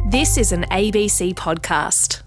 This is an ABC podcast.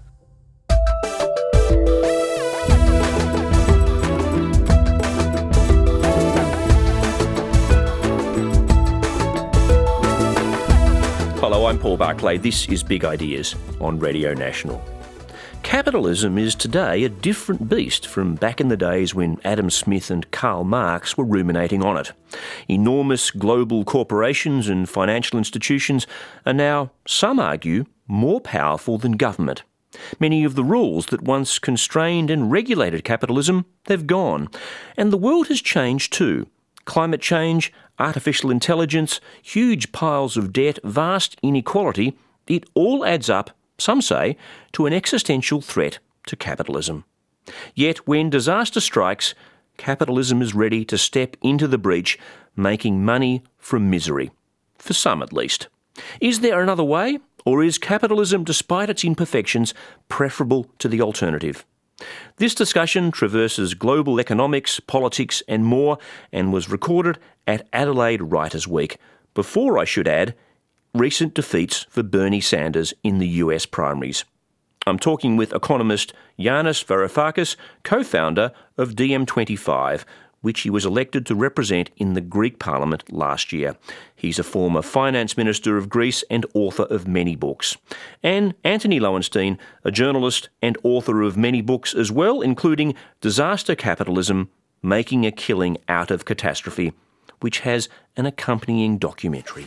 Hello, I'm Paul Barclay. This is Big Ideas on Radio National. Capitalism is today a different beast from back in the days when Adam Smith and Karl Marx were ruminating on it. Enormous global corporations and financial institutions are now, some argue, more powerful than government. Many of the rules that once constrained and regulated capitalism have gone. And the world has changed too. Climate change, artificial intelligence, huge piles of debt, vast inequality, it all adds up, some say, to an existential threat to capitalism. Yet when disaster strikes, capitalism is ready to step into the breach, making money from misery. For some at least. Is there another way? Or is capitalism, despite its imperfections, preferable to the alternative? This discussion traverses global economics, politics and more, and was recorded at Adelaide Writers' Week. Before, I should add, recent defeats for Bernie Sanders in the US primaries. I'm talking with economist Yanis Varoufakis, co-founder of DiEM25, which he was elected to represent in the Greek Parliament last year. He's a former finance minister of Greece and author of many books. And Anthony Lowenstein, a journalist and author of many books as well, including Disaster Capitalism, Making a Killing Out of Catastrophe, which has an accompanying documentary.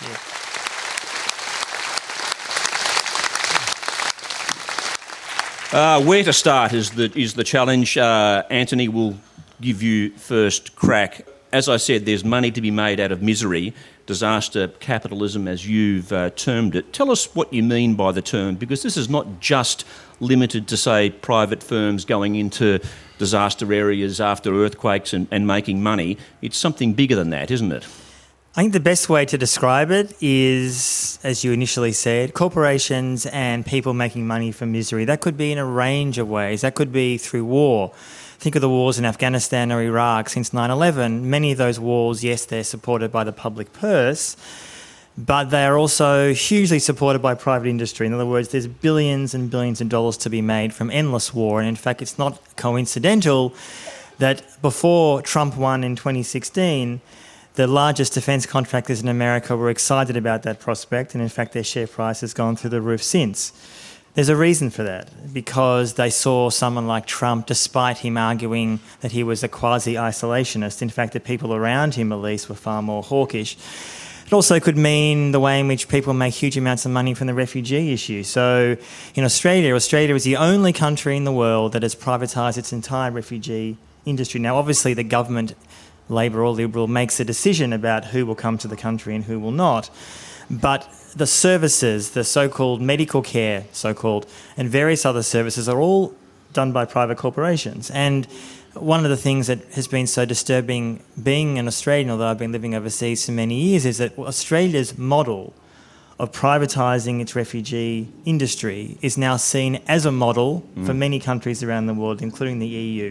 Where to start is the challenge. Anthony will give you first crack. As I said, there's money to be made out of misery, disaster capitalism as you've termed it. Tell us what you mean by the term, because this is not just limited to, say, private firms going into disaster areas after earthquakes and making money. It's something bigger than that, isn't it? I think the best way to describe it is, as you initially said, corporations and people making money from misery. That could be in a range of ways. That could be through war. Think of the wars in Afghanistan or Iraq since 9/11. Many of those wars, yes, they're supported by the public purse, but they are also hugely supported by private industry. In other words, there's billions and billions of dollars to be made from endless war. And in fact, it's not coincidental that before Trump won in 2016, the largest defence contractors in America were excited about that prospect, and in fact their share price has gone through the roof since. There's a reason for that, because they saw someone like Trump, despite him arguing that he was a quasi-isolationist, in fact the people around him at least were far more hawkish. It also could mean the way in which people make huge amounts of money from the refugee issue. So in Australia is the only country in the world that has privatised its entire refugee industry. Now obviously the government, Labor or Liberal, makes a decision about who will come to the country and who will not. But the services, the so-called medical care, and various other services are all done by private corporations. And one of the things that has been so disturbing being an Australian, although I've been living overseas for many years, is that Australia's model of privatising its refugee industry is now seen as a model for many countries around the world, including the EU.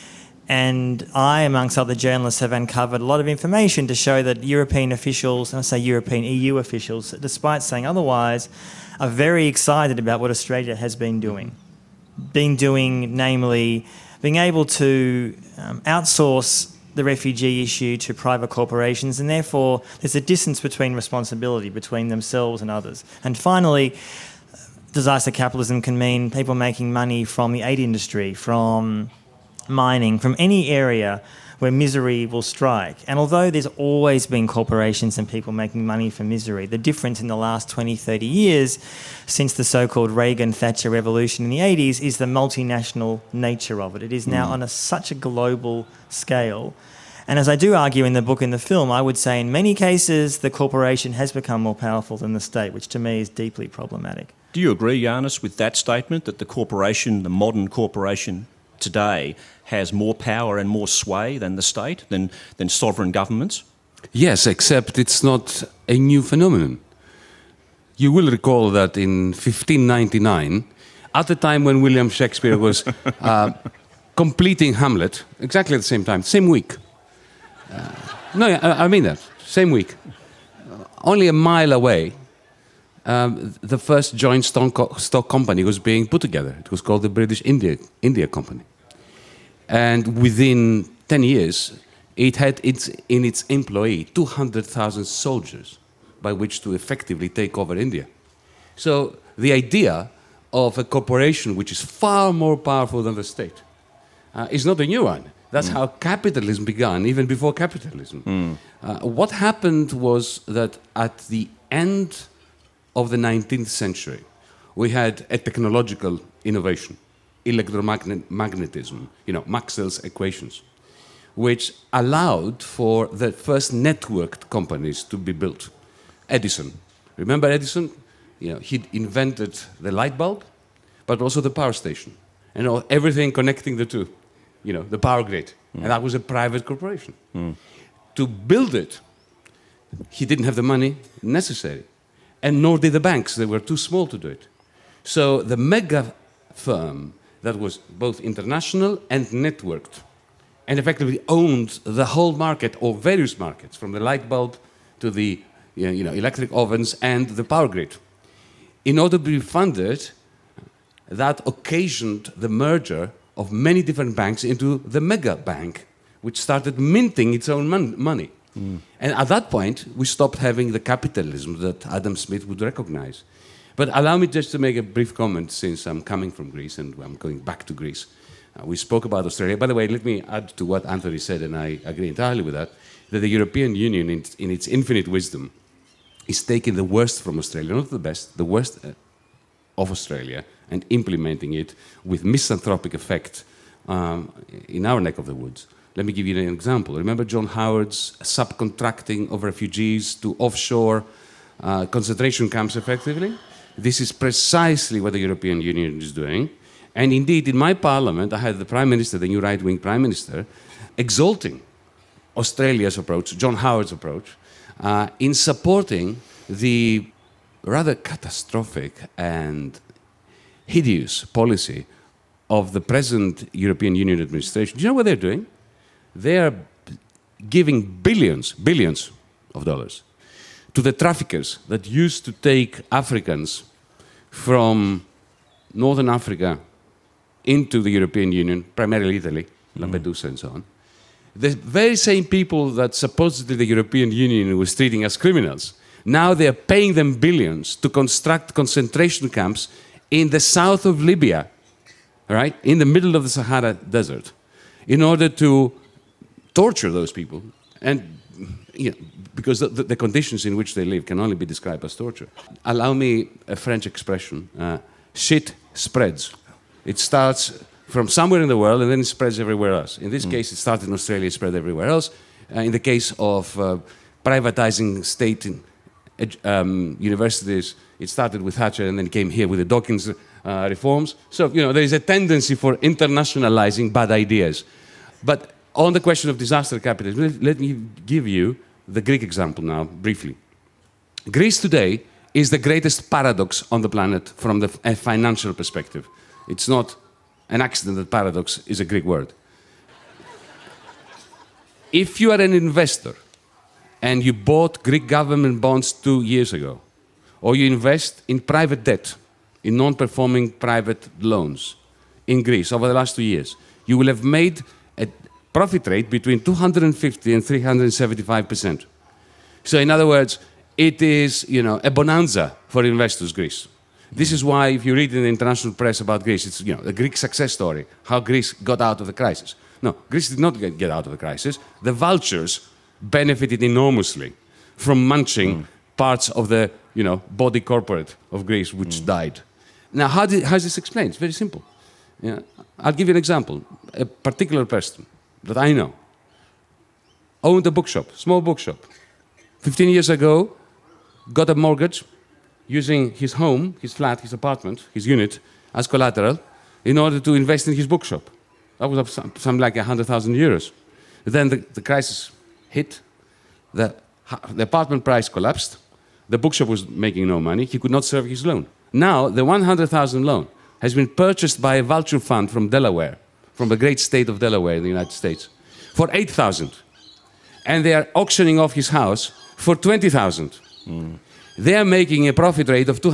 And I, amongst other journalists, have uncovered a lot of information to show that European officials, and I say European EU officials, despite saying otherwise, are very excited about what Australia has been doing. Namely, being able to outsource the refugee issue to private corporations, and therefore there's a distance between responsibility between themselves and others. And finally, disaster capitalism can mean people making money from the aid industry, from mining, from any area where misery will strike. And although there's always been corporations and people making money from misery, the difference in the last 20, 30 years since the so-called Reagan-Thatcher revolution in the 80s is the multinational nature of it. It is now on such a global scale. And as I do argue in the book and the film, I would say in many cases the corporation has become more powerful than the state, which to me is deeply problematic. Do you agree, Yanis, with that statement, that the corporation, the modern corporation today, has more power and more sway than the state, than sovereign governments? Yes, except it's not a new phenomenon. You will recall that in 1599, at the time when William Shakespeare was completing Hamlet, exactly at the same time, same week. I mean that, same week. Only a mile away, the first joint stock company was being put together. It was called the British India Company. And within 10 years, it had in its employ 200,000 soldiers by which to effectively take over India. So the idea of a corporation which is far more powerful than the state is not a new one. That's how capitalism began, even before capitalism. What happened was that at the end of the 19th century, we had a technological innovation, electromagnetism, Maxwell's equations, which allowed for the first networked companies to be built. Edison. Remember Edison? He invented the light bulb, but also the power station, and everything connecting the two, the power grid. And that was a private corporation. To build it, he didn't have the money necessary, and nor did the banks. They were too small to do it. So the mega firm that was both international and networked, and effectively owned the whole market, or various markets, from the light bulb to the electric ovens and the power grid. In order to be funded, that occasioned the merger of many different banks into the mega bank, which started minting its own money. And at that point, we stopped having the capitalism that Adam Smith would recognize. But allow me just to make a brief comment, since I'm coming from Greece and I'm going back to Greece. We spoke about Australia. By the way, let me add to what Anthony said, and I agree entirely with that the European Union, in its infinite wisdom, is taking the worst from Australia, not the best, the worst of Australia, and implementing it with misanthropic effect in our neck of the woods. Let me give you an example. Remember John Howard's subcontracting of refugees to offshore concentration camps effectively? This is precisely what the European Union is doing. And indeed, in my parliament, I had the Prime Minister, the new right-wing Prime Minister, exalting Australia's approach, John Howard's approach, in supporting the rather catastrophic and hideous policy of the present European Union administration. Do you know what they're doing? They are giving billions of dollars to the traffickers that used to take Africans from Northern Africa into the European Union, primarily Italy, Lampedusa and so on. The very same people that supposedly the European Union was treating as criminals, now they are paying them billions to construct concentration camps in the south of Libya, right, in the middle of the Sahara Desert, in order to torture those people, and because the conditions in which they live can only be described as torture. Allow me a French expression, shit spreads. It starts from somewhere in the world and then it spreads everywhere else. In this case, it started in Australia, it spread everywhere else. In the case of privatizing state universities, it started with Thatcher and then came here with the Dawkins reforms. So, there is a tendency for internationalizing bad ideas. But on the question of disaster capitalism, let me give you the Greek example now, briefly. Greece today is the greatest paradox on the planet from a financial perspective. It's not an accident that paradox is a Greek word. If you are an investor and you bought Greek government bonds 2 years ago, or you invest in private debt, in non-performing private loans in Greece over the last 2 years, you will have made a profit rate between 250 and 375%. So in other words, it is, a bonanza for investors, Greece. This is why, if you read in the international press about Greece, it's, a Greek success story, how Greece got out of the crisis. No, Greece did not get out of the crisis. The vultures benefited enormously from munching parts of the, body corporate of Greece, which died. Now, how is this explained? It's very simple. I'll give you an example. A particular person that I know owned a bookshop, small bookshop. 15 years ago, got a mortgage using his home, his flat, his apartment, his unit as collateral in order to invest in his bookshop. That was something like 100,000 euros. Then the crisis hit, the apartment price collapsed, the bookshop was making no money, he could not serve his loan. Now, the 100,000 loan has been purchased by a vulture fund from Delaware, from the great state of Delaware in the United States, for 8,000. And they are auctioning off his house for 20,000. They are making a profit rate of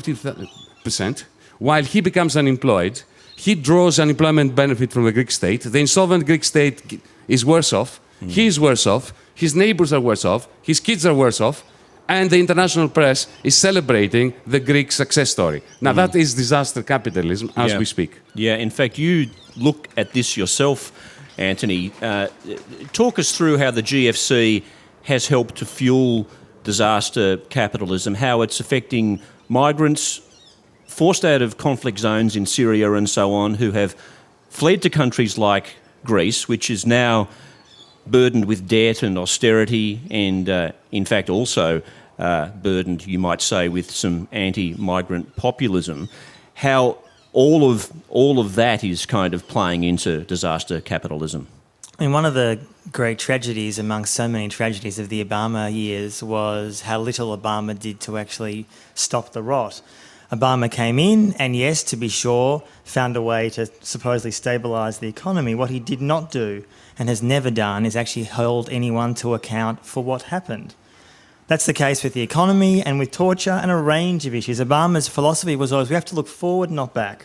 250%, while he becomes unemployed. He draws unemployment benefit from the Greek state. The insolvent Greek state is worse off. He is worse off. His neighbors are worse off. His kids are worse off. And the international press is celebrating the Greek success story. Now, that is disaster capitalism as we speak. Yeah, in fact, you look at this yourself, Anthony. Talk us through how the GFC has helped to fuel disaster capitalism, how it's affecting migrants forced out of conflict zones in Syria and so on, who have fled to countries like Greece, which is now burdened with debt and austerity and, in fact, also burdened, you might say, with some anti-migrant populism. How all of that is kind of playing into disaster capitalism. I mean, one of the great tragedies amongst so many tragedies of the Obama years was how little Obama did to actually stop the rot. Obama came in and, yes, to be sure, found a way to supposedly stabilise the economy. What he did not do and has never done is actually hold anyone to account for what happened. That's the case with the economy and with torture and a range of issues. Obama's philosophy was always we have to look forward, not back.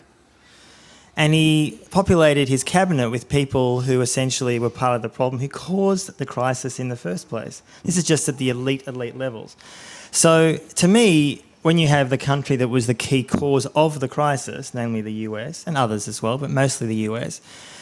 And he populated his cabinet with people who essentially were part of the problem, who caused the crisis in the first place. This is just at the elite levels. So, to me, when you have the country that was the key cause of the crisis, namely the US, and others as well, but mostly the US,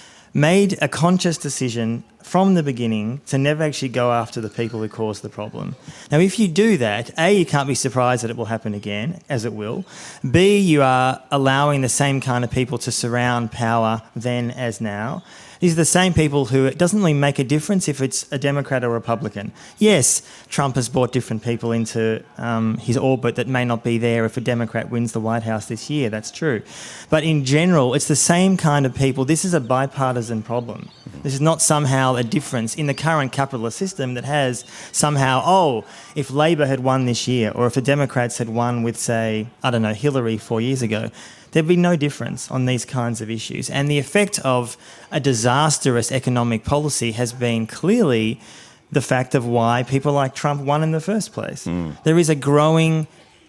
made a conscious decision from the beginning to never actually go after the people who caused the problem. Now, if you do that, A, you can't be surprised that it will happen again, as it will. B, you are allowing the same kind of people to surround power then as now. These are the same people who, it doesn't really make a difference if it's a Democrat or Republican. Yes, Trump has brought different people into his orbit that may not be there if a Democrat wins the White House this year, that's true. But in general, it's the same kind of people. This is a bipartisan problem. This is not somehow a difference in the current capitalist system that has somehow, if Labor had won this year, or if the Democrats had won with, say, Hillary 4 years ago, there'd be no difference on these kinds of issues. And the effect of a disastrous economic policy has been clearly the fact of why people like Trump won in the first place. There is a growing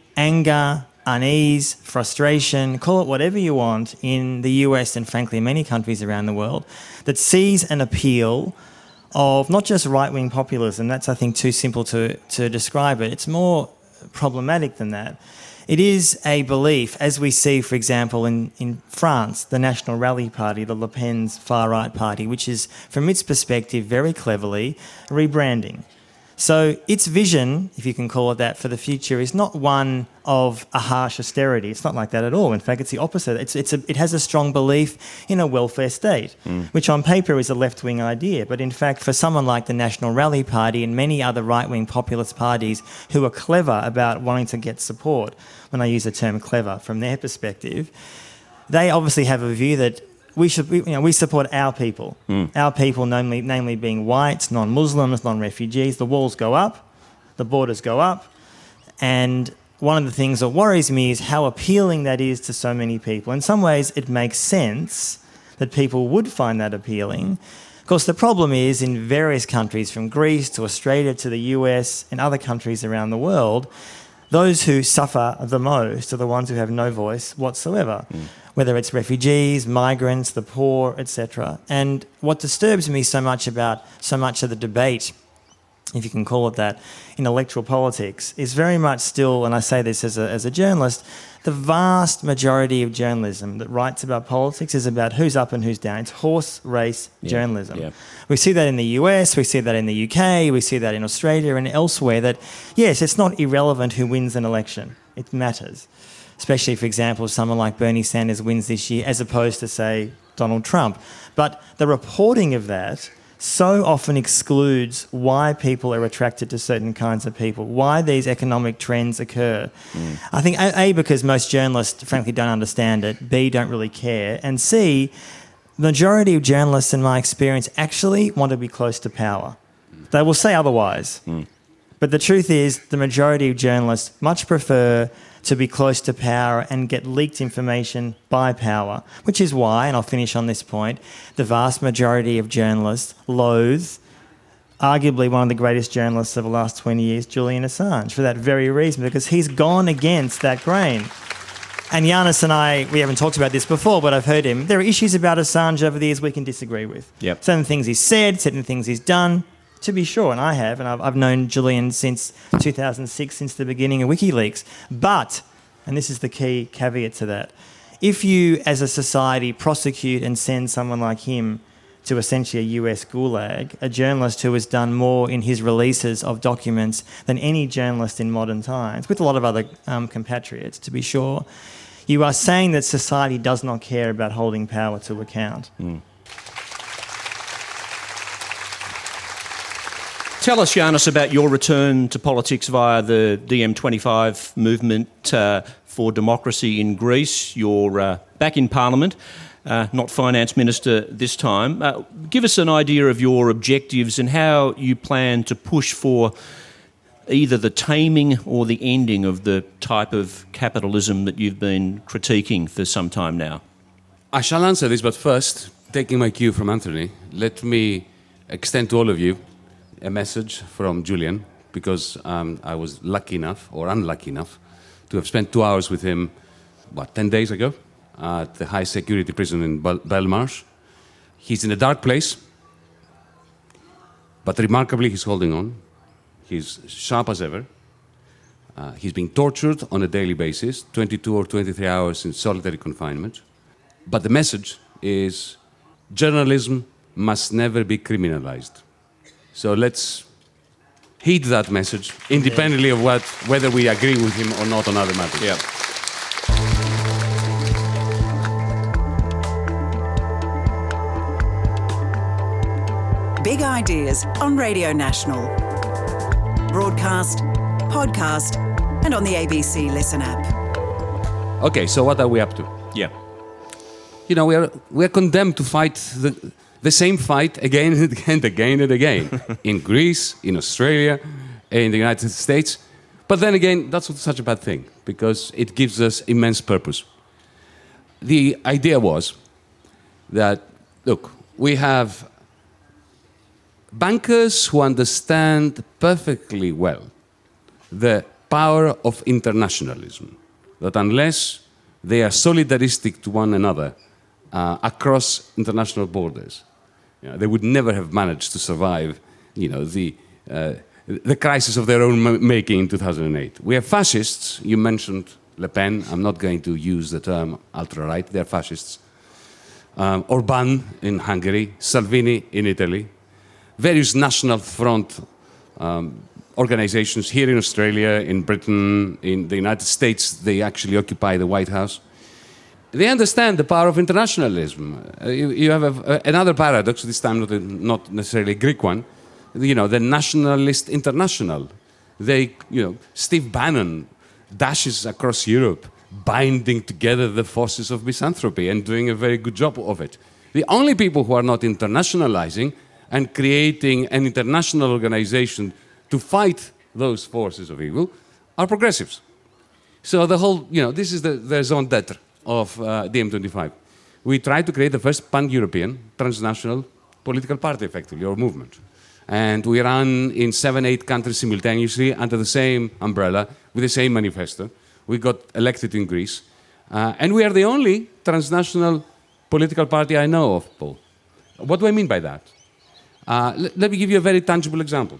anger, unease, frustration, call it whatever you want, in the US and frankly many countries around the world that sees an appeal of not just right-wing populism. That's, I think, too simple to describe it. It's more problematic than that. It is a belief, as we see, for example, in France, the National Rally Party, the Le Pen's far-right party, which is, from its perspective, very cleverly rebranding. So its vision, if you can call it that, for the future is not one of a harsh austerity. It's not like that at all. In fact, it's the opposite. It has a strong belief in a welfare state, which on paper is a left-wing idea. But in fact, for someone like the National Rally Party and many other right-wing populist parties who are clever about wanting to get support, when I use the term clever from their perspective, they obviously have a view that we support our people. Our people, namely being whites, non-Muslims, non-refugees. The walls go up, the borders go up, and one of the things that worries me is how appealing that is to so many people. In some ways, it makes sense that people would find that appealing. Of course, the problem is in various countries, from Greece to Australia to the US and other countries around the world, those who suffer the most are the ones who have no voice whatsoever, whether it's refugees, migrants, the poor, etc. And what disturbs me so much about so much of the debate, if you can call it that, in electoral politics is very much still, and I say this as a journalist, the vast majority of journalism that writes about politics is about who's up and who's down. It's horse race journalism. Yeah. We see that in the US, we see that in the UK, we see that in Australia and elsewhere, that, yes, it's not irrelevant who wins an election. It matters. Especially, for example, someone like Bernie Sanders wins this year as opposed to, say, Donald Trump. But the reporting of that so often excludes why people are attracted to certain kinds of people, why these economic trends occur. I think, A, because most journalists, frankly, don't understand it, B, don't really care, and C, the majority of journalists, in my experience, actually want to be close to power. They will say otherwise. But the truth is, the majority of journalists much prefer to be close to power and get leaked information by power, which is why, and I'll finish on this point, the vast majority of journalists loathe arguably one of the greatest journalists of the last 20 years, Julian Assange, for that very reason, because he's gone against that grain. And Giannis and I, we haven't talked about this before, but I've heard him. There are issues about Assange over the years we can disagree with. Yep. Certain things he's said, certain things he's done, to be sure, and I have, and I've known Julian since 2006, since the beginning of WikiLeaks. But, and this is the key caveat to that, if you, as a society, prosecute and send someone like him to essentially a US gulag, a journalist who has done more in his releases of documents than any journalist in modern times, with a lot of other compatriots, to be sure, you are saying that society does not care about holding power to account. Tell us, Giannis, about your return to politics via the DiEM25 movement for democracy in Greece. You're back in Parliament, not Finance Minister this time. Give us an idea of your objectives and how you plan to push for either the taming or the ending of the type of capitalism that you've been critiquing for some time now. I shall answer this, but first, taking my cue from Anthony, let me extend to all of you a message from Julian, because I was lucky enough, or unlucky enough, to have spent 2 hours with him, 10 days ago, at the high security prison in Belmarsh. He's in a dark place, but remarkably he's holding on. He's sharp as ever. He's being tortured on a daily basis, 22 or 23 hours in solitary confinement. But the message is journalism must never be criminalized. So let's heed that message, independently of whether we agree with him or not on other matters. Yeah. Big Ideas on Radio National. Broadcast, podcast, and on the ABC Listen app. Okay, so what are we up to? Yeah. You know, we are condemned to fight the same fight again and again and again in Greece, in Australia, in the United States. But then again, that's not such a bad thing, because it gives us immense purpose. The idea was that, look, we have bankers who understand perfectly well the power of internationalism, that unless they are solidaristic to one another across international borders, they would never have managed to survive, the crisis of their own making in 2008. We have fascists. You mentioned Le Pen. I'm not going to use the term ultra-right. They're fascists. Orban in Hungary, Salvini in Italy, various national front organizations here in Australia, in Britain, in the United States. They actually occupy the White House. They understand the power of internationalism. You have another paradox, this time not necessarily a Greek one, the nationalist international. Steve Bannon dashes across Europe, binding together the forces of misanthropy and doing a very good job of it. The only people who are not internationalizing and creating an international organization to fight those forces of evil are progressives. So the whole, this is the raison d'etre of DiEM25. We tried to create the first pan-European transnational political party, effectively, or movement. And we ran in 7-8 countries simultaneously under the same umbrella, with the same manifesto. We got elected in Greece. And we are the only transnational political party I know of, Paul. What do I mean by that? Let me give you a very tangible example.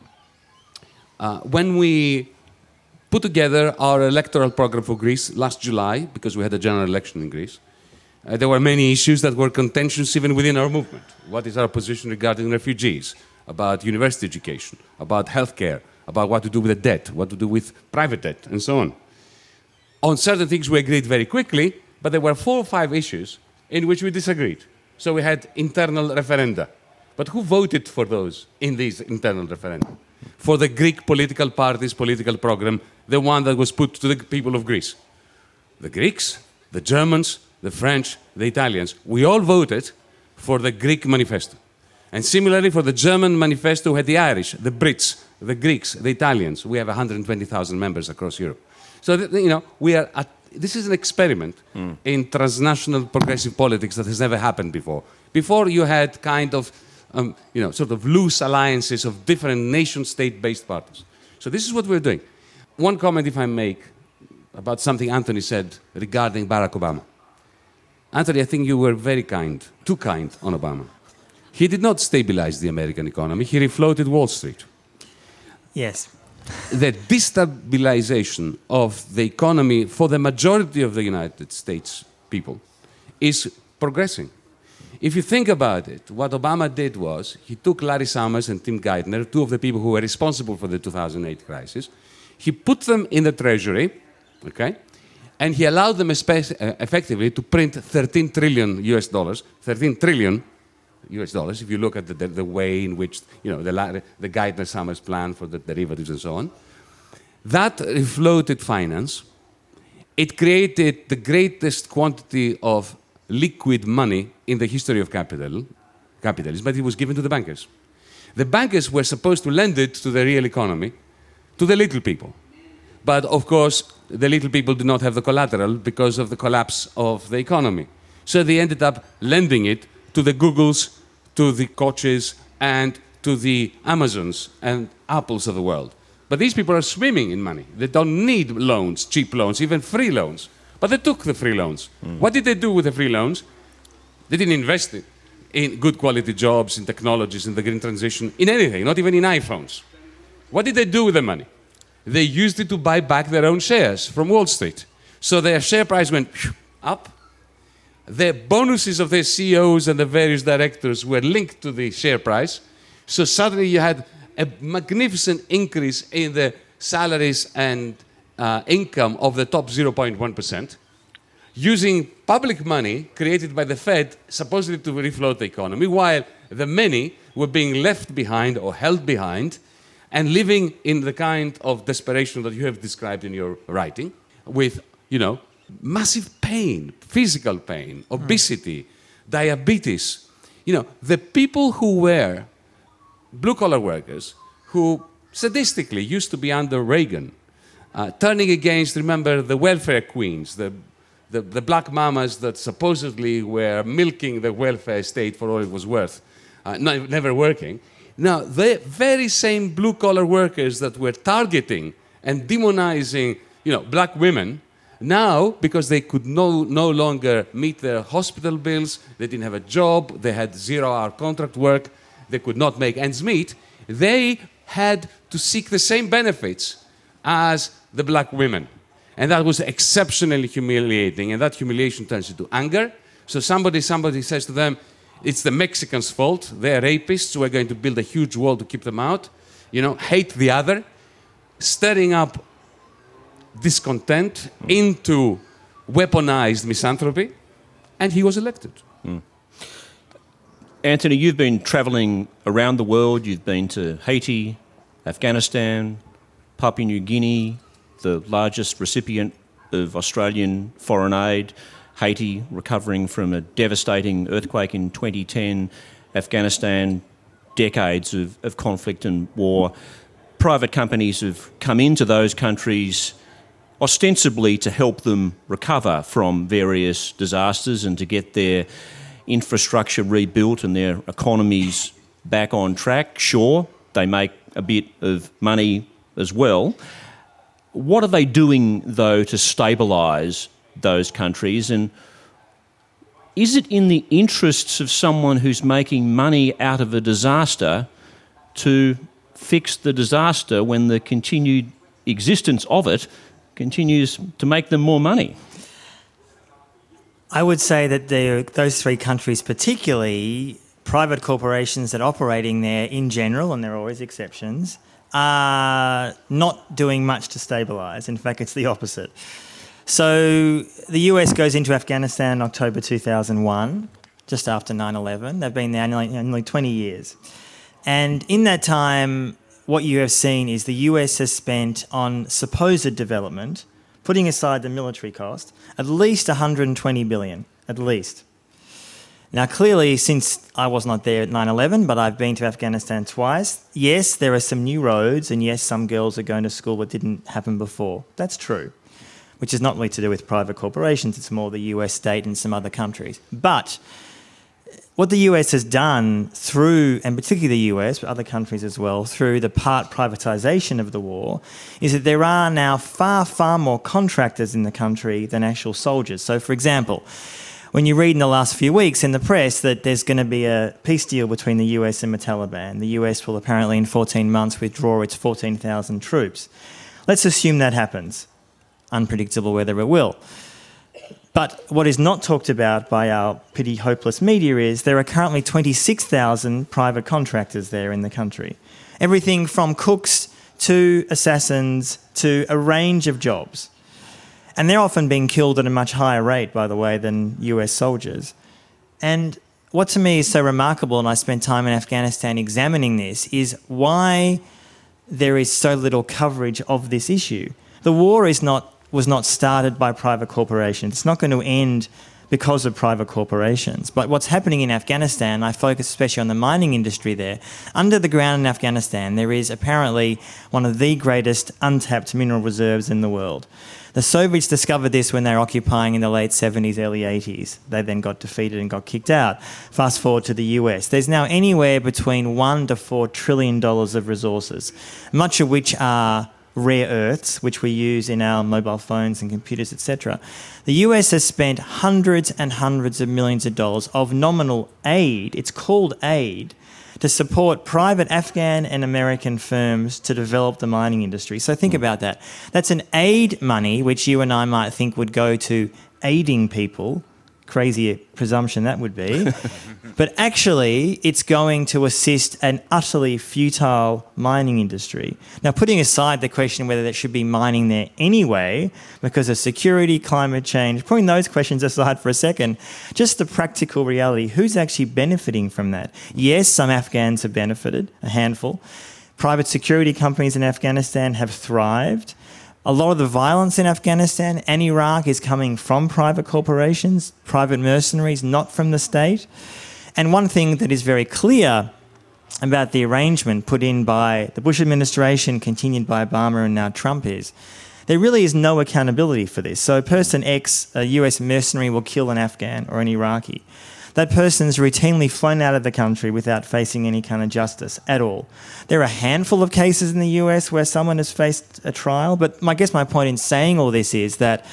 When we put together our electoral program for Greece last July, because we had a general election in Greece, there were many issues that were contentious even within our movement. What is our position regarding refugees, about university education, about healthcare, about what to do with the debt, what to do with private debt, and so on. On certain things we agreed very quickly, but there were 4 or 5 issues in which we disagreed. So we had internal referenda. But who voted for those in these internal referenda? For the Greek political party's political program, the one that was put to the people of Greece. The Greeks, the Germans, the French, the Italians, we all voted for the Greek manifesto. And similarly for the German manifesto, we had the Irish, the Brits, the Greeks, the Italians. We have 120,000 members across Europe. So, this is an experiment in transnational progressive politics that has never happened before. Before you had kind of sort of loose alliances of different nation-state-based parties. So this is what we're doing. One comment, if I make, about something Anthony said regarding Barack Obama. Anthony, I think you were very kind, too kind on Obama. He did not stabilize the American economy. He refloated Wall Street. Yes. The destabilization of the economy for the majority of the United States people is progressing. If you think about it, what Obama did was he took Larry Summers and Tim Geithner, two of the people who were responsible for the 2008 crisis, he put them in the Treasury, okay, and he allowed them effectively to print 13 trillion US dollars, 13 trillion US dollars, if you look at the way in which, the Geithner-Summers plan for the derivatives and so on. That refloated finance, it created the greatest quantity of liquid money in the history of capitalism, but it was given to the bankers. The bankers were supposed to lend it to the real economy, to the little people. But of course, the little people did not have the collateral because of the collapse of the economy. So they ended up lending it to the Googles, to the Koches, and to the Amazons and Apples of the world. But these people are swimming in money. They don't need loans, cheap loans, even free loans. But they took the free loans. What did they do with the free loans? They didn't invest it in good quality jobs, in technologies, in the green transition, in anything, not even in iPhones. What did they do with the money? They used it to buy back their own shares from Wall Street. So their share price went up. The bonuses of their CEOs and the various directors were linked to the share price. So suddenly you had a magnificent increase in the salaries and income of the top 0.1%, using public money created by the Fed supposedly to refloat the economy, while the many were being left behind or held behind and living in the kind of desperation that you have described in your writing, with, massive pain, physical pain, obesity, diabetes. The people who were blue-collar workers, who sadistically used to be under Reagan, turning against, remember, the welfare queens, the black mamas that supposedly were milking the welfare state for all it was worth, never working. Now, the very same blue-collar workers that were targeting and demonizing, black women, now, because they could no longer meet their hospital bills, they didn't have a job, they had 0-hour contract work, they could not make ends meet, they had to seek the same benefits as the black women. And that was exceptionally humiliating, and that humiliation turns into anger. So somebody says to them, it's the Mexicans' fault, they're rapists, we're going to build a huge wall to keep them out, hate the other, stirring up discontent into weaponized misanthropy, and he was elected. Anthony, you've been travelling around the world. You've been to Haiti, Afghanistan, Papua New Guinea, the largest recipient of Australian foreign aid, Haiti recovering from a devastating earthquake in 2010, Afghanistan, decades of conflict and war. Private companies have come into those countries ostensibly to help them recover from various disasters and to get their infrastructure rebuilt and their economies back on track. Sure, they make a bit of money as well. What are they doing, though, to stabilise those countries? And is it in the interests of someone who's making money out of a disaster to fix the disaster when the continued existence of it continues to make them more money? I would say that those three countries, particularly private corporations that are operating there in general, and there are always exceptions, are not doing much to stabilise. In fact, it's the opposite. So the US goes into Afghanistan in October 2001, just after 9/11. They've been there nearly 20 years. And in that time, what you have seen is the US has spent on supposed development, putting aside the military cost, at least $120 billion, at least. Now, clearly, since I was not there at 9/11, but I've been to Afghanistan twice, yes, there are some new roads, and yes, some girls are going to school that didn't happen before. That's true, which is not really to do with private corporations. It's more the US state and some other countries. But what the US has done through, and particularly the US, but other countries as well, through the part privatisation of the war, is that there are now far, far more contractors in the country than actual soldiers. So, for example, when you read in the last few weeks in the press that there's going to be a peace deal between the US and the Taliban, the US will apparently in 14 months withdraw its 14,000 troops. Let's assume that happens. Unpredictable whether it will. But what is not talked about by our pretty hopeless media is there are currently 26,000 private contractors there in the country. Everything from cooks to assassins to a range of jobs. And they're often being killed at a much higher rate, by the way, than US soldiers. And what to me is so remarkable, and I spent time in Afghanistan examining this, is why there is so little coverage of this issue. The war was not started by private corporations. It's not going to end because of private corporations. But what's happening in Afghanistan, I focus especially on the mining industry there. Under the ground in Afghanistan, there is apparently one of the greatest untapped mineral reserves in the world. The Soviets discovered this when they were occupying in the late 70s, early 80s. They then got defeated and got kicked out. Fast forward to the US. There's now anywhere between $1 to $4 trillion of resources, much of which are rare earths, which we use in our mobile phones and computers, etc. The US has spent hundreds and hundreds of millions of dollars of nominal aid, it's called aid, to support private Afghan and American firms to develop the mining industry. So think about that. That's an aid money, which you and I might think would go to aiding people. Crazy presumption that would be. But actually, it's going to assist an utterly futile mining industry. Now, putting aside the question whether there should be mining there anyway, because of security, climate change, putting those questions aside for a second, just the practical reality, who's actually benefiting from that? Yes, some Afghans have benefited, a handful. Private security companies in Afghanistan have thrived. A lot of the violence in Afghanistan and Iraq is coming from private corporations, private mercenaries, not from the state. And one thing that is very clear about the arrangement put in by the Bush administration, continued by Obama and now Trump is, there really is no accountability for this. So person X, a US mercenary, will kill an Afghan or an Iraqi. That person is routinely flown out of the country without facing any kind of justice at all. There are a handful of cases in the US where someone has faced a trial, but I guess my point in saying all this is that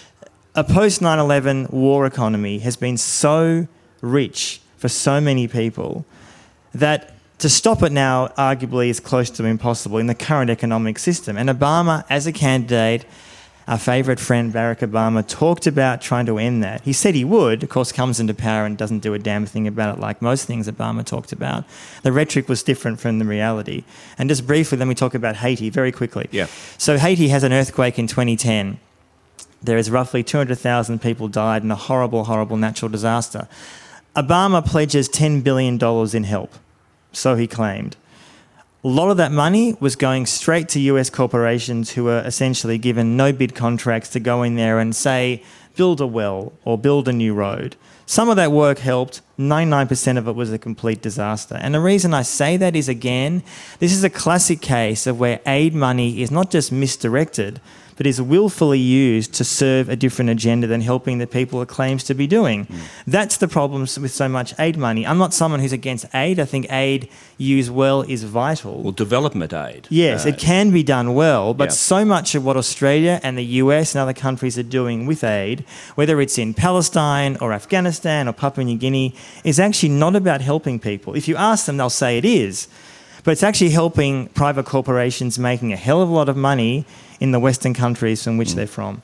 a post-9/11 war economy has been so rich for so many people that to stop it now arguably is close to impossible in the current economic system. And Obama, as a candidate, our favourite friend Barack Obama, talked about trying to end that. He said he would, of course, comes into power and doesn't do a damn thing about it, like most things Obama talked about. The rhetoric was different from the reality. And just briefly, let me talk about Haiti very quickly. Yeah. So Haiti has an earthquake in 2010. There is roughly 200,000 people died in a horrible, horrible natural disaster. Obama pledges $10 billion in help, so he claimed. A lot of that money was going straight to US corporations who were essentially given no-bid contracts to go in there and say, build a well or build a new road. Some of that work helped. 99% of it was a complete disaster. And the reason I say that is, again, this is a classic case of where aid money is not just misdirected, but is willfully used to serve a different agenda than helping the people it claims to be doing. That's the problem with so much aid money. I'm not someone who's against aid. I think aid used well is vital. Well, development aid. Yes, it can be done well, but Yeah. so much of what Australia and the US and other countries are doing with aid, whether it's in Palestine or Afghanistan or Papua New Guinea, is actually not about helping people. If you ask them, they'll say it is. But it's actually helping private corporations making a hell of a lot of money in the Western countries from which they're from.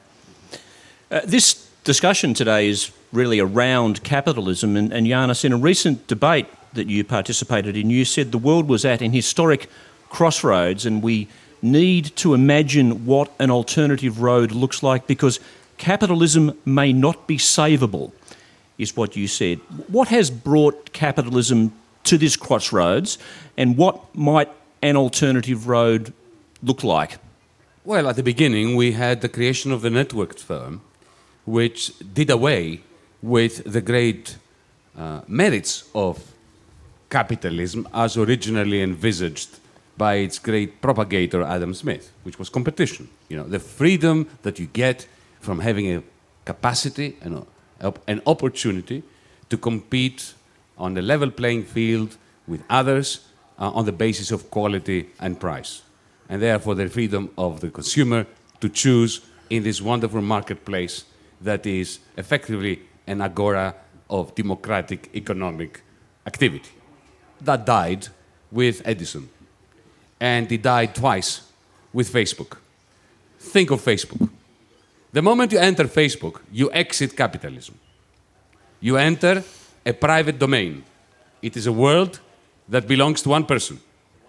This discussion today is really around capitalism. And Yanis, in a recent debate that you participated in, you said the world was at an historic crossroads and we need to imagine what an alternative road looks like because capitalism may not be savable, is what you said. What has brought capitalism to this crossroads and what might an alternative road look like? Well, at the beginning, we had the creation of the networked firm, which did away with the great merits of capitalism as originally envisaged by its great propagator, Adam Smith, which was competition. You know, the freedom that you get from having a capacity and an opportunity to compete on a level playing field with others on the basis of quality and price. And therefore the freedom of the consumer to choose in this wonderful marketplace that is effectively an agora of democratic economic activity. That died with Edison. And it died twice with Facebook. Think of Facebook. The moment you enter Facebook, you exit capitalism. You enter a private domain. It is a world that belongs to one person.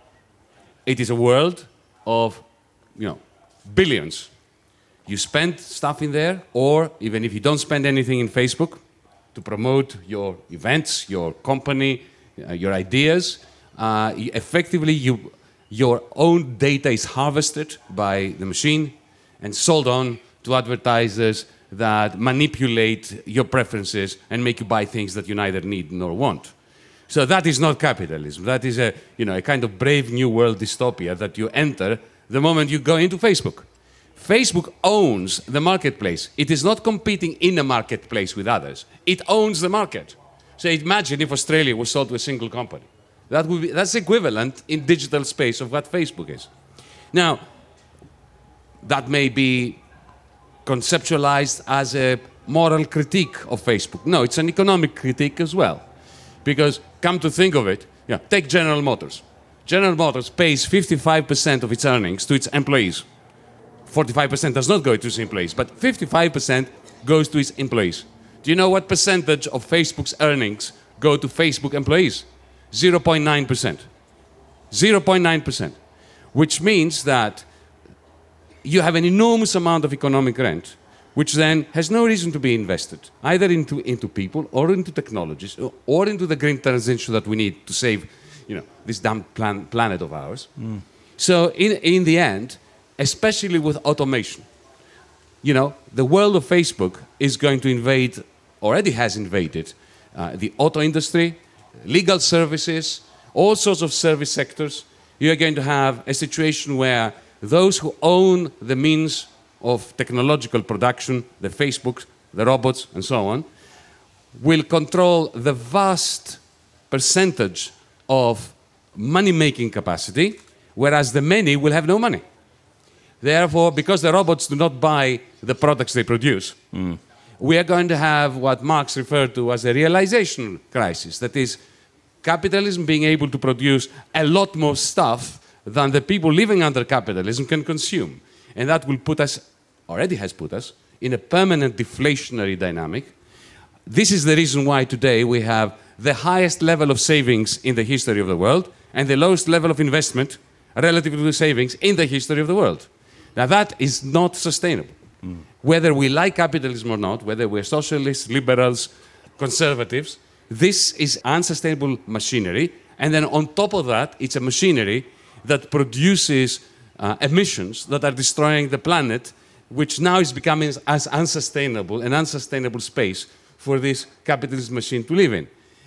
It is a world of, billions. You spend stuff in there, or even if you don't spend anything in Facebook, to promote your events, your company, your ideas, effectively your own data is harvested by the machine and sold on to advertisers that manipulate your preferences and make you buy things that you neither need nor want. So that is not capitalism. That is a kind of brave new world dystopia that you enter the moment you go into Facebook. Facebook owns the marketplace. It is not competing in a marketplace with others. It owns the market. So imagine if Australia was sold to a single company. That's equivalent in digital space of what Facebook is. Now, that may be conceptualized as a moral critique of Facebook. No, it's an economic critique as well. Because, come to think of it, take General Motors. General Motors pays 55% of its earnings to its employees. 45% does not go to its employees, but 55% goes to its employees. Do you know what percentage of Facebook's earnings go to Facebook employees? 0.9%. 0.9%. Which means that you have an enormous amount of economic rent, which then has no reason to be invested, either into people or into technologies or into the green transition that we need to save this damn planet of ours. So in the end, especially with automation, the world of Facebook is going to invade, already has invaded, the auto industry, legal services, all sorts of service sectors. You are going to have a situation where those who own the means of technological production, the Facebooks, the robots, and so on, will control the vast percentage of money-making capacity, whereas the many will have no money. Therefore, because the robots do not buy the products they produce, we are going to have what Marx referred to as a realization crisis. That is, capitalism being able to produce a lot more stuff than the people living under capitalism can consume. And that will put us, already has put us, in a permanent deflationary dynamic. This is the reason why today we have the highest level of savings in the history of the world and the lowest level of investment relative to the savings in the history of the world. Now that is not sustainable. Whether we like capitalism or not, whether we're socialists, liberals, conservatives, this is unsustainable machinery. And then on top of that, it's a machinery that produces emissions that are destroying the planet, which now is becoming as unsustainable, an unsustainable space for this capitalist machine to live in.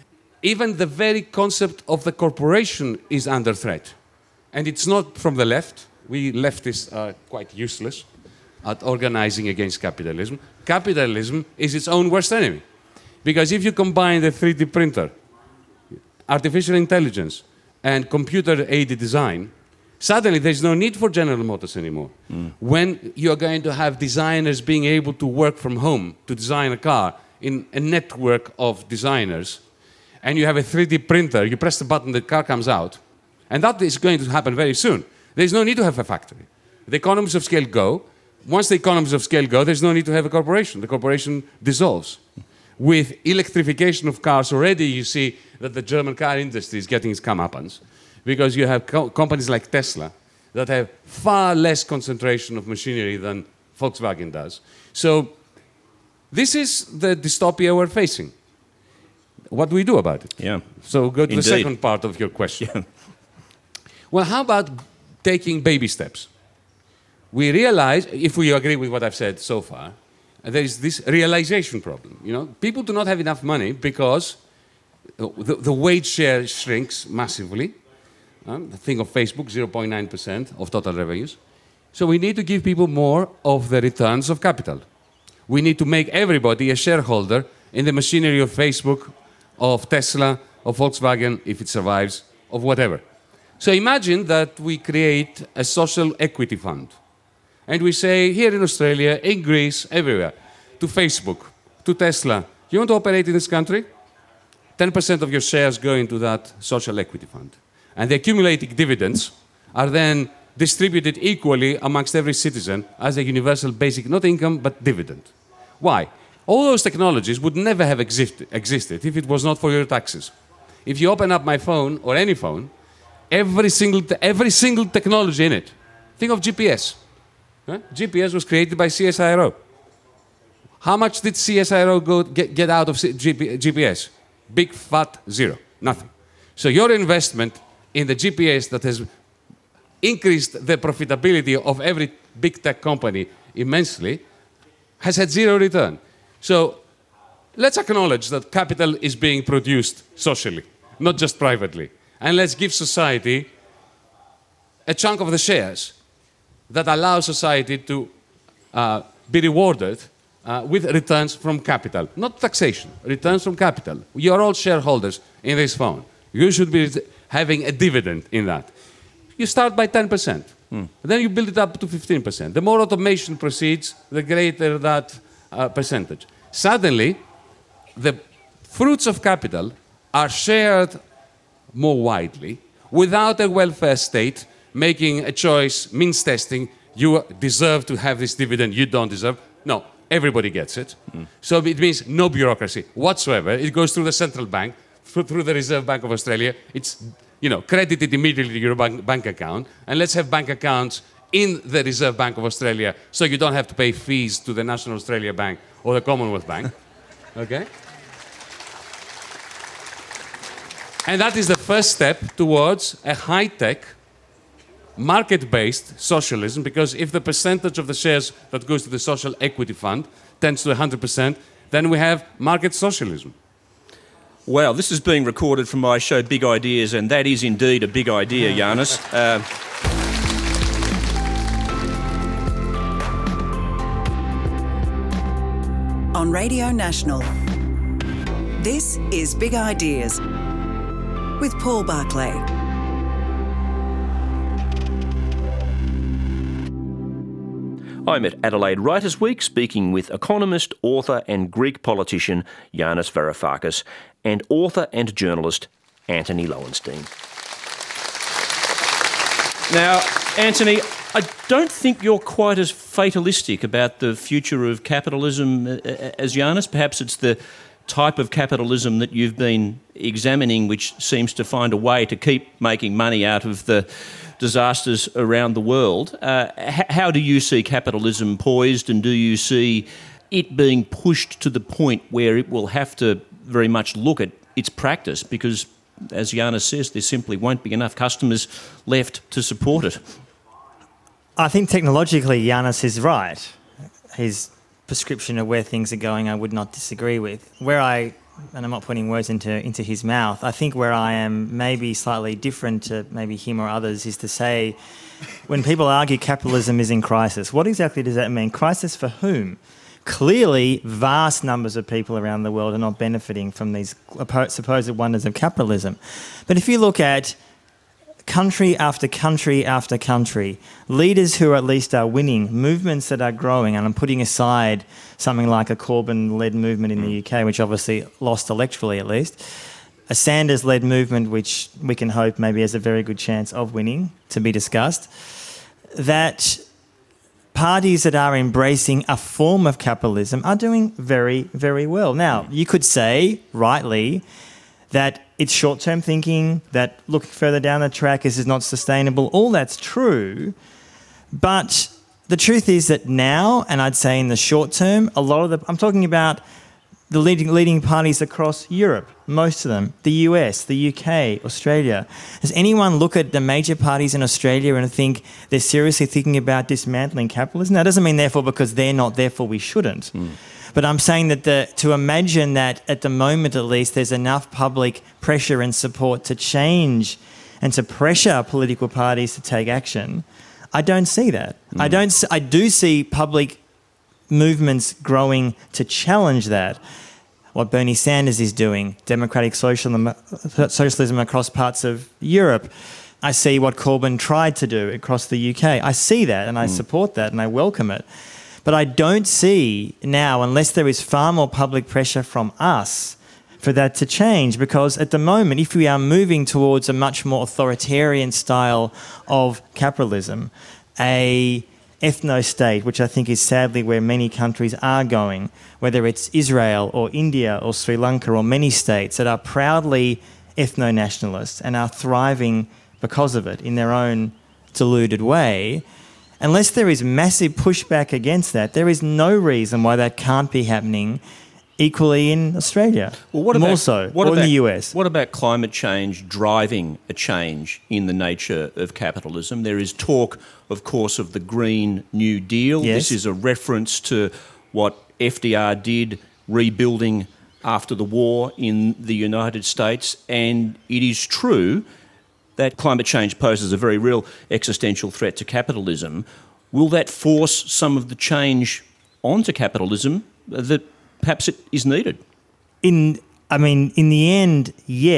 Even the very concept of the corporation is under threat. And it's not from the left. We leftists are quite useless at organizing against capitalism. Capitalism is its own worst enemy. Because if you combine the 3D printer, artificial intelligence, and computer-aided design, suddenly there's no need for General Motors anymore. When you're going to have designers being able to work from home to design a car in a network of designers, and you have a 3D printer, you press the button, the car comes out, and that is going to happen very soon. There's no need to have a factory. The economies of scale go. Once the economies of scale go, there's no need to have a corporation. The corporation dissolves. With electrification of cars already, you see that the German car industry is getting its comeuppance, because you have companies like Tesla that have far less concentration of machinery than Volkswagen does. So this is the dystopia we're facing. What do we do about it? Yeah. So go to Indeed. the second part of your question. Yeah. Well, how about taking baby steps? We realize, if we agree with what I've said so far, there is this realization problem. People do not have enough money because the wage share shrinks massively. Think of Facebook, 0.9% of total revenues. So we need to give people more of the returns of capital. We need to make everybody a shareholder in the machinery of Facebook, of Tesla, of Volkswagen, if it survives, of whatever. So imagine that we create a social equity fund. And we say, here in Australia, in Greece, everywhere, to Facebook, to Tesla, you want to operate in this country? 10% of your shares go into that social equity fund. And the accumulating dividends are then distributed equally amongst every citizen as a universal basic, not income, but dividend. Why? All those technologies would never have existed if it was not for your taxes. If you open up my phone or any phone, every single technology in it, think of GPS. GPS was created by CSIRO. How much did CSIRO get out of GPS? Big fat zero, nothing. So your investment in the GPS that has increased the profitability of every big tech company immensely has had zero return. So let's acknowledge that capital is being produced socially, not just privately. And let's give society a chunk of the shares that allow society to be rewarded with returns from capital. Not taxation, returns from capital. You are all shareholders in this phone. You should be having a dividend in that. You start by 10%. Then you build it up to 15%. The more automation proceeds, the greater that percentage. Suddenly, the fruits of capital are shared more widely without a welfare state making a choice, means testing, you deserve to have this dividend, you don't deserve. No, everybody gets it. So it means no bureaucracy whatsoever. It goes through the central bank, through the Reserve Bank of Australia. It's credited immediately to your bank account. And let's have bank accounts in the Reserve Bank of Australia so you don't have to pay fees to the National Australia Bank or the Commonwealth Bank. Okay? And that is the first step towards a high-tech, market-based socialism, because if the percentage of the shares that goes to the social equity fund tends to 100%, then we have market socialism. Wow, this is being recorded from my show Big Ideas, and that is indeed a big idea, Yanis. On Radio National, this is Big Ideas with Paul Barclay. I'm at Adelaide Writers' Week speaking with economist, author and Greek politician Yanis Varoufakis and author and journalist Antony Loewenstein. Now, Antony, I don't think you're quite as fatalistic about the future of capitalism as Yanis. Perhaps it's the type of capitalism that you've been examining which seems to find a way to keep making money out of the disasters around the world. How do you see capitalism poised, and do you see it being pushed to the point where it will have to very much look at its practice because, as Yanis says, there simply won't be enough customers left to support it? I think technologically Yanis is right. His prescription of where things are going I would not disagree with. And I'm not putting words into his mouth, I think where I am maybe slightly different to maybe him or others is to say, when people argue capitalism is in crisis, what exactly does that mean? Crisis for whom? Clearly, vast numbers of people around the world are not benefiting from these supposed wonders of capitalism. But if you look at country after country after country, leaders who at least are winning, movements that are growing, and I'm putting aside something like a Corbyn-led movement in the UK, which obviously lost electorally at least, a Sanders-led movement which we can hope maybe has a very good chance of winning, to be discussed, that parties that are embracing a form of capitalism are doing very, very well. Now, you could say, rightly, that it's short-term thinking, that looking further down the track is not sustainable. All that's true. But the truth is that now, and I'd say in the short term, I'm talking about the leading parties across Europe, most of them, the US, the UK, Australia. Does anyone look at the major parties in Australia and think they're seriously thinking about dismantling capitalism? That doesn't mean therefore because they're not, therefore we shouldn't. But I'm saying that to imagine that at the moment at least there's enough public pressure and support to change and to pressure political parties to take action, I don't see that. I do see public movements growing to challenge that. what Bernie Sanders is doing, democratic socialism across parts of Europe. I see what Corbyn tried to do across the UK. I see that and I support that and I welcome it. But I don't see now, unless there is far more public pressure from us, for that to change, because at the moment, if we are moving towards a much more authoritarian style of capitalism, a ethno-state, which I think is sadly where many countries are going, whether it's Israel or India or Sri Lanka or many states that are proudly ethno-nationalists and are thriving because of it in their own deluded way, unless there is massive pushback against that, there is no reason why that can't be happening equally in Australia. Well, what about, more so, or in the US. What about climate change driving a change in the nature of capitalism? There is talk, of course, of the Green New Deal. Yes. This is a reference to what FDR did rebuilding after the war in the United States. And it is true that climate change poses a very real existential threat to capitalism. Will that force some of the change onto capitalism that perhaps it is needed? In the end,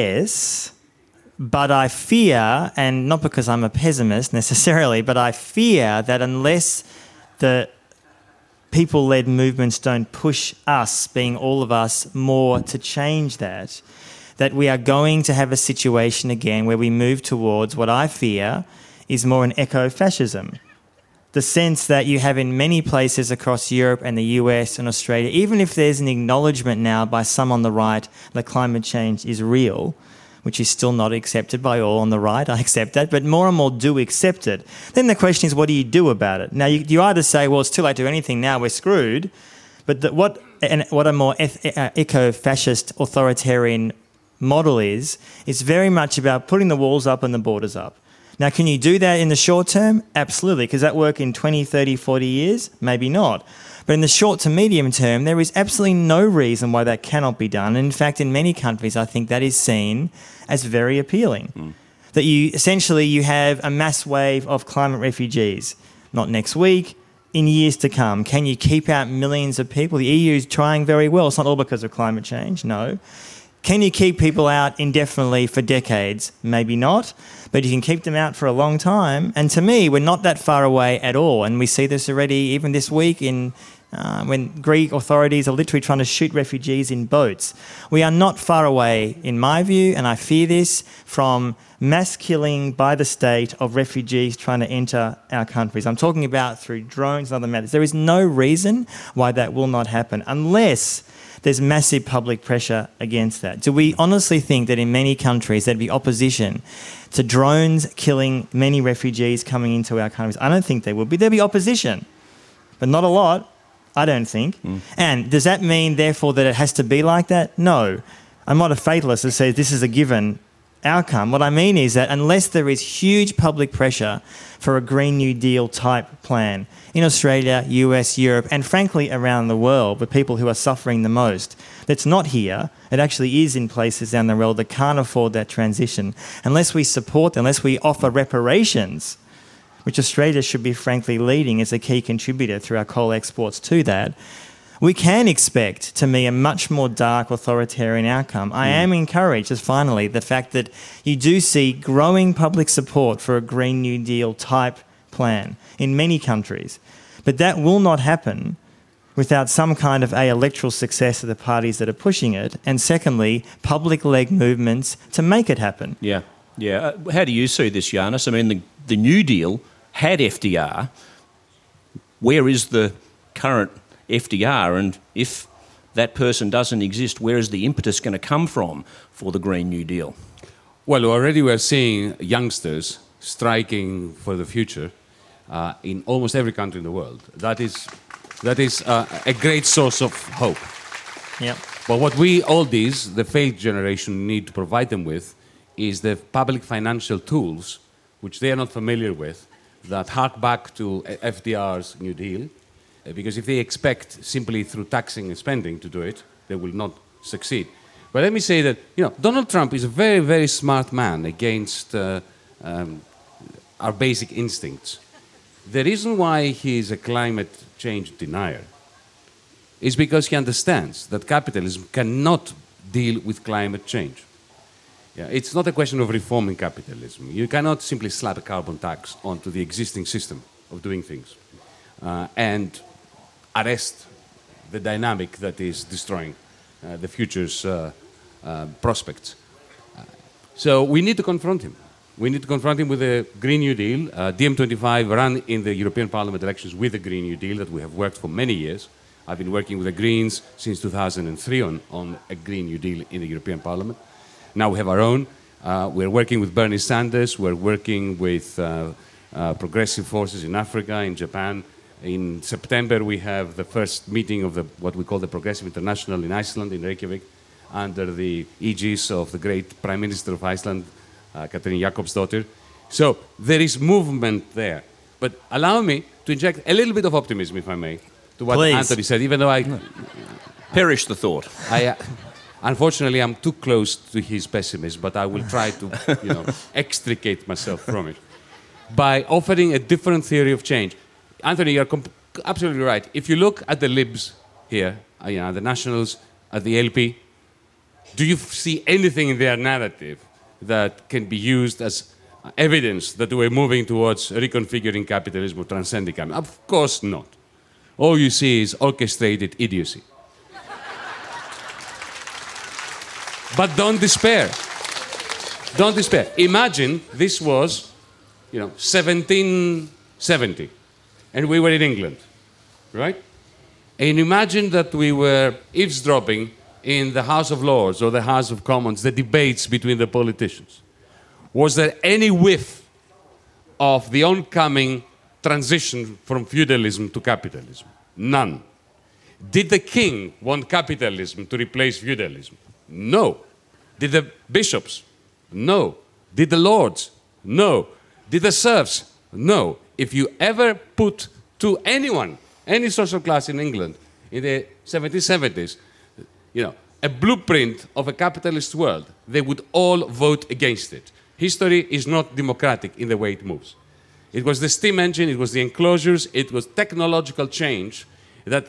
yes, but I fear, and not because I'm a pessimist necessarily, but I fear that unless the people-led movements don't push us, being all of us, more to change that we are going to have a situation again where we move towards what I fear is more an eco-fascism. The sense that you have in many places across Europe and the US and Australia, even if there's an acknowledgement now by some on the right that climate change is real, which is still not accepted by all on the right, I accept that, but more and more do accept it. Then the question is, what do you do about it? Now, you either say, well, it's too late to do anything now, we're screwed, but what a more eco-fascist authoritarian model is very much about putting the walls up and the borders up. Now, can you do that in the short term? Absolutely. Does that work in 20, 30, 40 years? Maybe not. But in the short to medium term, there is absolutely no reason why that cannot be done. And in fact, in many countries, I think that is seen as very appealing. That you have a mass wave of climate refugees, not next week, in years to come. Can you keep out millions of people? The EU is trying very well. It's not all because of climate change, no. Can you keep people out indefinitely for decades? Maybe not, but you can keep them out for a long time. And to me, we're not that far away at all. And we see this already even this week when Greek authorities are literally trying to shoot refugees in boats. We are not far away, in my view, and I fear this, from mass killing by the state of refugees trying to enter our countries. I'm talking about through drones and other matters. There is no reason why that will not happen unless there's massive public pressure against that. Do we honestly think that in many countries there'd be opposition to drones killing many refugees coming into our countries? I don't think there would be. There'd be opposition, but not a lot, I don't think. And does that mean, therefore, that it has to be like that? No. I'm not a fatalist that says this is a given outcome. What I mean is that unless there is huge public pressure for a Green New Deal type plan in Australia, US, Europe, and frankly around the world with people who are suffering the most, that's not here, it actually is in places down the road that can't afford that transition. Unless we support, unless we offer reparations, which Australia should be frankly leading as a key contributor through our coal exports to that, we can expect, to me, a much more dark authoritarian outcome. I am encouraged, just finally, the fact that you do see growing public support for a Green New Deal type plan in many countries. But that will not happen without some kind of electoral success of the parties that are pushing it, and secondly, public-led movements to make it happen. Yeah. How do you see this, Yanis? I mean, the New Deal had FDR. Where is the current FDR, and if that person doesn't exist, where is the impetus going to come from for the Green New Deal? Well, already we're seeing youngsters striking for the future in almost every country in the world. That is a great source of hope. Yep. But what we, oldies, the failed generation, need to provide them with is the public financial tools, which they are not familiar with, that hark back to FDR's New Deal. Because if they expect simply through taxing and spending to do it, they will not succeed. But let me say that, Donald Trump is a very, very smart man against our basic instincts. The reason why he is a climate change denier is because he understands that capitalism cannot deal with climate change. Yeah, it's not a question of reforming capitalism. You cannot simply slap a carbon tax onto the existing system of doing things and arrest the dynamic that is destroying the future's prospects. So we need to confront him. We need to confront him with a Green New Deal. DiEM25 ran in the European Parliament elections with a Green New Deal that we have worked for many years. I've been working with the Greens since 2003 on a Green New Deal in the European Parliament. Now we have our own. We're working with Bernie Sanders. We're working with progressive forces in Africa, in Japan. In September, we have the first meeting of what we call the Progressive International in Iceland, in Reykjavik, under the aegis of the great Prime Minister of Iceland, Katrín Jakobsdóttir. So there is movement there. But allow me to inject a little bit of optimism, if I may, to what Please. Anthony said, even though I... Perish the thought. Unfortunately, I'm too close to his pessimism, but I will try to, extricate myself from it by offering a different theory of change. Anthony, you're absolutely right. If you look at the Libs here, the Nationals, at the LP, do you see anything in their narrative that can be used as evidence that we're moving towards reconfiguring capitalism or transcending capitalism? Of course not. All you see is orchestrated idiocy. But don't despair. Don't despair. Imagine this was, 1770, and we were in England, right? And imagine that we were eavesdropping in the House of Lords or the House of Commons, the debates between the politicians. Was there any whiff of the oncoming transition from feudalism to capitalism? None. Did the king want capitalism to replace feudalism? No. Did the bishops? No. Did the lords? No. Did the serfs? No. If you ever put to anyone, any social class in England in the 1770s, a blueprint of a capitalist world, they would all vote against it. History is not democratic in the way it moves. It was the steam engine, it was the enclosures, it was technological change that,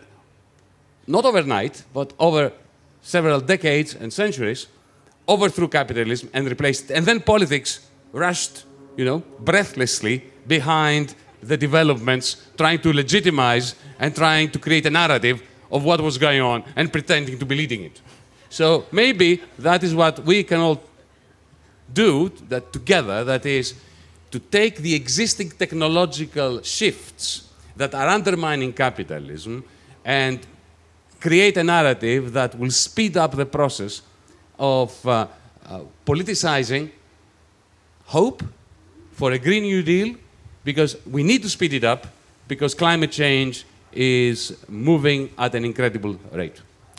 not overnight, but over several decades and centuries, overthrew capitalism and replaced it. And then politics rushed, breathlessly behind the developments, trying to legitimize and trying to create a narrative of what was going on and pretending to be leading it. So maybe that is what we can all do that together, that is to take the existing technological shifts that are undermining capitalism and create a narrative that will speed up the process of politicizing hope for a Green New Deal, because we need to speed it up because climate change is moving at an incredible rate.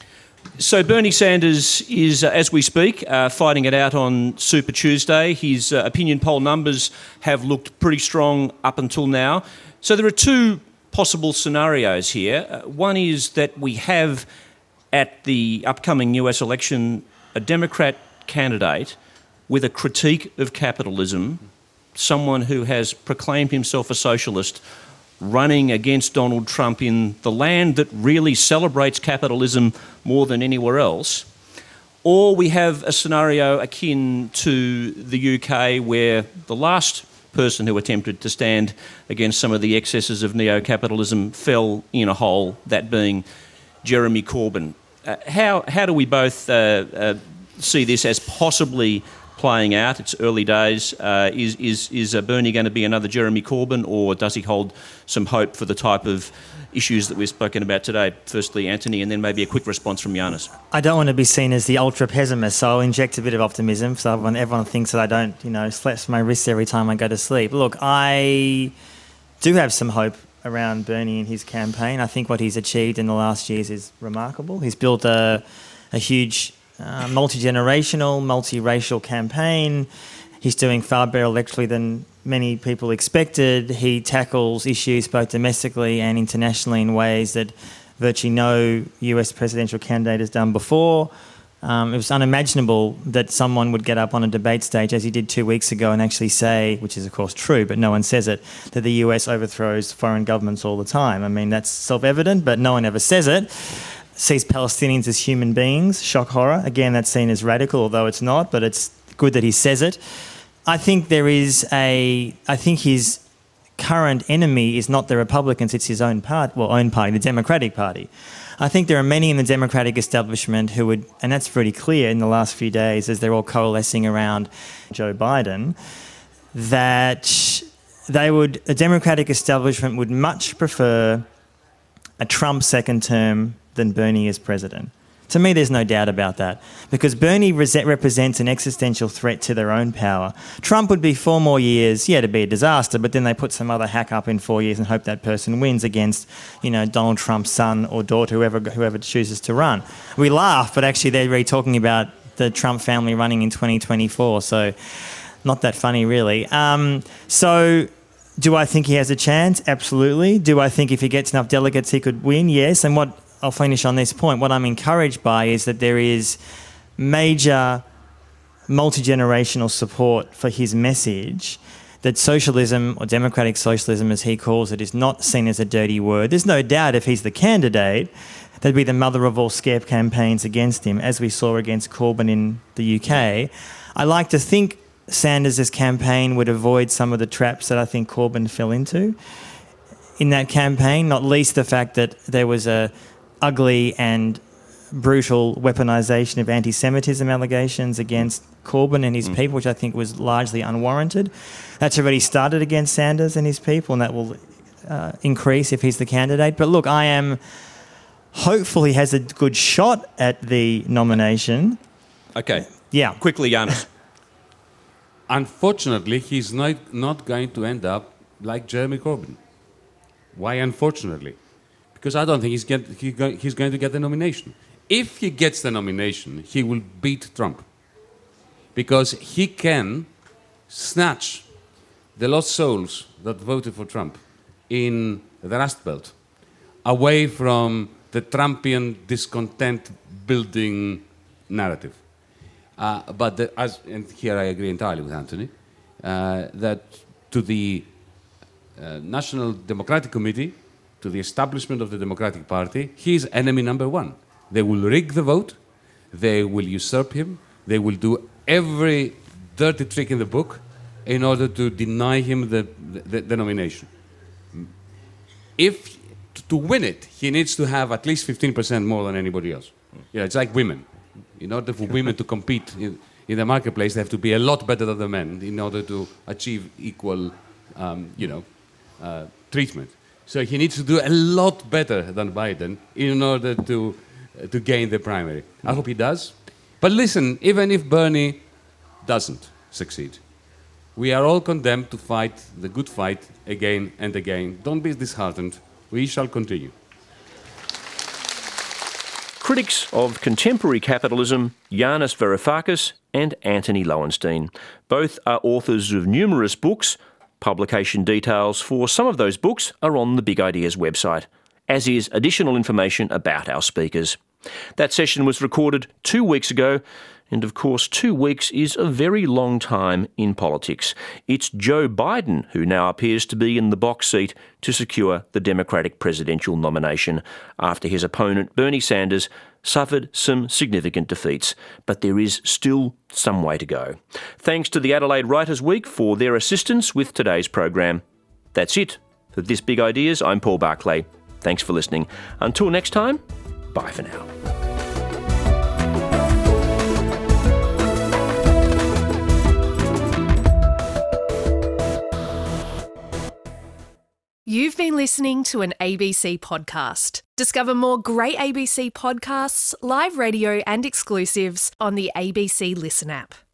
So Bernie Sanders is, as we speak, fighting it out on Super Tuesday. His opinion poll numbers have looked pretty strong up until now. So there are two possible scenarios here. One is that we have, at the upcoming US election, a Democrat candidate with a critique of capitalism, someone who has proclaimed himself a socialist, running against Donald Trump in the land that really celebrates capitalism more than anywhere else. Or we have a scenario akin to the UK where the last person who attempted to stand against some of the excesses of neo-capitalism fell in a hole, that being Jeremy Corbyn. How do we both see this as possibly playing out? It's early days. Is Bernie going to be another Jeremy Corbyn, or does he hold some hope for the type of issues that we've spoken about today? Firstly, Anthony, and then maybe a quick response from Yanis. I don't want to be seen as the ultra pessimist, so I'll inject a bit of optimism. So everyone thinks that I don't, slaps my wrists every time I go to sleep. Look, I do have some hope around Bernie and his campaign. I think what he's achieved in the last years is remarkable. He's built a huge multi-generational, multi-racial campaign. He's doing far better electorally than many people expected. He tackles issues both domestically and internationally in ways that virtually no US presidential candidate has done before. It was unimaginable that someone would get up on a debate stage, as he did 2 weeks ago, and actually say, which is of course true, but no one says it, that the US overthrows foreign governments all the time. I mean, that's self-evident, but no one ever says it. sees Palestinians as human beings, shock horror. Again, that's seen as radical, although it's not, but it's good that he says it. I think his current enemy is not the Republicans, it's his own party, the Democratic Party. I think there are many in the Democratic establishment who would, and that's pretty clear in the last few days as they're all coalescing around Joe Biden, that the Democratic establishment would much prefer a Trump second term than Bernie as president. To me, there's no doubt about that, because Bernie represents an existential threat to their own power. Trump would be 4 more years, it'd be a disaster, but then they put some other hack up in 4 years and hope that person wins against, Donald Trump's son or daughter, whoever chooses to run. We laugh, but actually they're really talking about the Trump family running in 2024, so not that funny, really. So do I think he has a chance? Absolutely. Do I think if he gets enough delegates he could win? Yes. And I'll finish on this point. What I'm encouraged by is that there is major multi-generational support for his message that socialism, or democratic socialism as he calls it, is not seen as a dirty word. There's no doubt if he's the candidate, that'd be the mother of all scare campaigns against him, as we saw against Corbyn in the UK. I like to think Sanders' campaign would avoid some of the traps that I think Corbyn fell into in that campaign, not least the fact that there was a ugly and brutal weaponisation of anti-Semitism allegations against Corbyn and his people, which I think was largely unwarranted. That's already started against Sanders and his people, and that will increase if he's the candidate. But look, I am hopeful he has a good shot at the nomination. Okay. Yeah. Quickly, Giannis. Unfortunately, he's not going to end up like Jeremy Corbyn. Why unfortunately? Because I don't think he's going to get the nomination. If he gets the nomination, he will beat Trump. Because he can snatch the lost souls that voted for Trump in the Rust Belt away from the Trumpian discontent building narrative. And here I agree entirely with Anthony, that to the National Democratic Committee, to the establishment of the Democratic Party, he is enemy number one. They will rig the vote, they will usurp him, they will do every dirty trick in the book in order to deny him the nomination. To win it, he needs to have at least 15% more than anybody else. It's like women. In order for women to compete in the marketplace, they have to be a lot better than the men in order to achieve equal, treatment. So he needs to do a lot better than Biden in order to gain the primary. I hope he does. But listen, even if Bernie doesn't succeed, we are all condemned to fight the good fight again and again. Don't be disheartened. We shall continue. Critics of contemporary capitalism, Yanis Varoufakis and Anthony Lowenstein. Both are authors of numerous books. Publication details for some of those books are on the Big Ideas website, as is additional information about our speakers. That session was recorded 2 weeks ago, and of course 2 weeks is a very long time in politics. It's Joe Biden who now appears to be in the box seat to secure the Democratic presidential nomination after his opponent Bernie Sanders suffered some significant defeats. But there is still some way to go. Thanks to the Adelaide Writers' Week for their assistance with today's program. That's it for This Big Ideas. I'm Paul Barclay. Thanks for listening. Until next time, bye for now. You've been listening to an ABC podcast. Discover more great ABC podcasts, live radio and exclusives on the ABC Listen app.